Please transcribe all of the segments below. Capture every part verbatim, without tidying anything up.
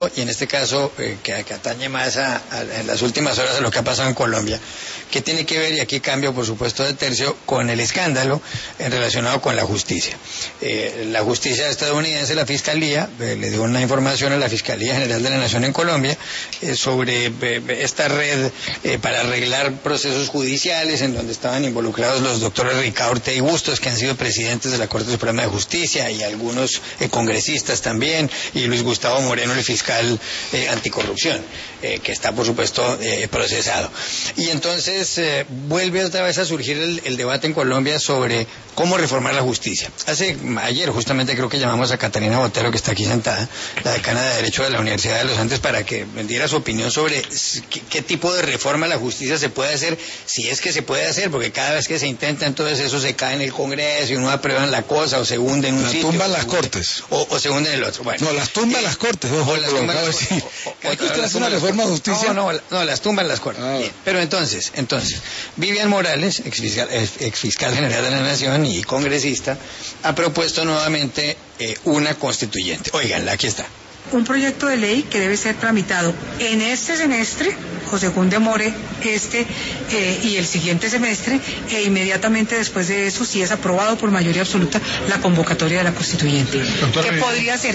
y en este caso eh, que, que atañe más a, a, en las últimas horas a lo que ha pasado en Colombia, que tiene que ver, y aquí cambio por supuesto de tercio, con el escándalo eh, relacionado con la justicia. Eh, la justicia estadounidense, la Fiscalía, eh, le dio una información a la Fiscalía General de la Nación en Colombia eh, sobre eh, esta red eh, para arreglar procesos judiciales en donde estaban involucrados los doctores Ricardo Ortega y Bustos, que han sido presidentes de la Corte Suprema de Justicia, y algunos eh, congresistas también, y Luis Gustavo Moreno, el fiscal Eh, anticorrupción, eh, que está por supuesto eh, procesado. Y entonces eh, vuelve otra vez a surgir el, el debate en Colombia sobre cómo reformar la justicia. Hace ayer justamente creo que llamamos a Catalina Botero, que está aquí sentada, la decana de Derecho de la Universidad de los Andes, para que diera su opinión sobre qué, qué tipo de reforma a la justicia se puede hacer, si es que se puede hacer, porque cada vez que se intenta entonces eso se cae en el Congreso y no aprueban la cosa, o se hunde en un la sitio. La tumban las cortes. O, o se hunde en el otro. Bueno, no, las tumban eh, las cortes. Ojo, las tumban las cortes. Sí. ¿Hay que usted hace una reforma de justicia? No, no, no, las tumban las cortes. Ah. Bien. Pero entonces, entonces, Vivian Morales, exfiscal, exfiscal general de la Nación y congresista, ha propuesto nuevamente eh, una constituyente. Óiganla, aquí está. Un proyecto de ley que debe ser tramitado en este semestre, o según demore este eh, y el siguiente semestre, e inmediatamente después de eso, si es aprobado por mayoría absoluta, la convocatoria de la constituyente. Doctor, que podría ser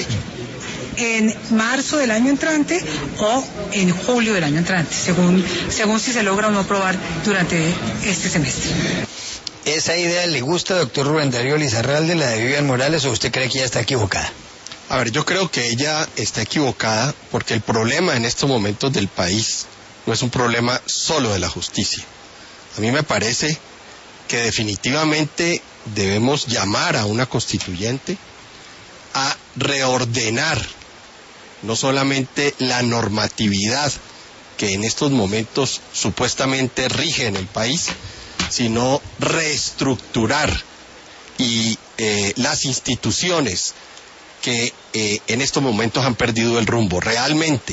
en marzo del año entrante o en julio del año entrante, según, según si se logra o no aprobar durante este semestre. ¿Esa idea le gusta, doctor Rubén Darío Lizarralde, la de Vivian Morales, o usted cree que ya está equivocada? A ver, yo creo que ella está equivocada porque el problema en estos momentos del país no es un problema solo de la justicia. A mí me parece que definitivamente debemos llamar a una constituyente a reordenar no solamente la normatividad que en estos momentos supuestamente rige en el país, sino reestructurar y eh, las instituciones que eh, en estos momentos han perdido el rumbo. Realmente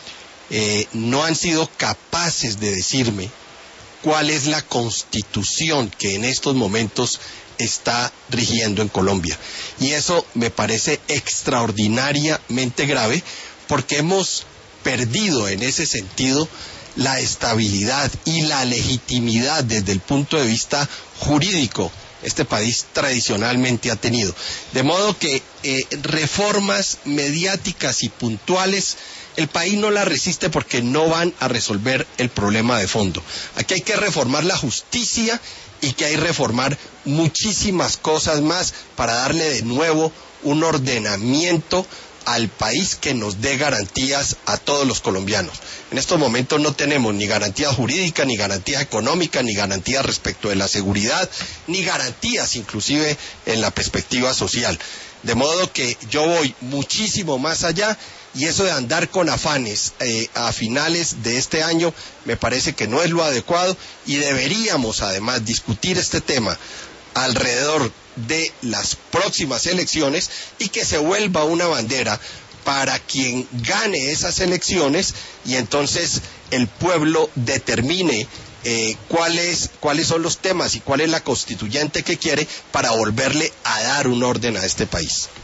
eh, no han sido capaces de decirme cuál es la constitución que en estos momentos está rigiendo en Colombia. Y eso me parece extraordinariamente grave porque hemos perdido en ese sentido la estabilidad y la legitimidad desde el punto de vista jurídico este país tradicionalmente ha tenido. De modo que eh, reformas mediáticas y puntuales el país no las resiste porque no van a resolver el problema de fondo. Aquí hay que reformar la justicia y que hay que reformar muchísimas cosas más para darle de nuevo un ordenamiento al país que nos dé garantías a todos los colombianos. En estos momentos no tenemos ni garantía jurídica, ni garantía económica, ni garantía respecto de la seguridad, ni garantías inclusive en la perspectiva social. De modo que yo voy muchísimo más allá y eso de andar con afanes eh, a finales de este año me parece que no es lo adecuado y deberíamos además discutir este tema alrededor de las próximas elecciones y que se vuelva una bandera para quien gane esas elecciones y entonces el pueblo determine eh, cuáles, cuáles son los temas y cuál es la constituyente que quiere para volverle a dar un orden a este país.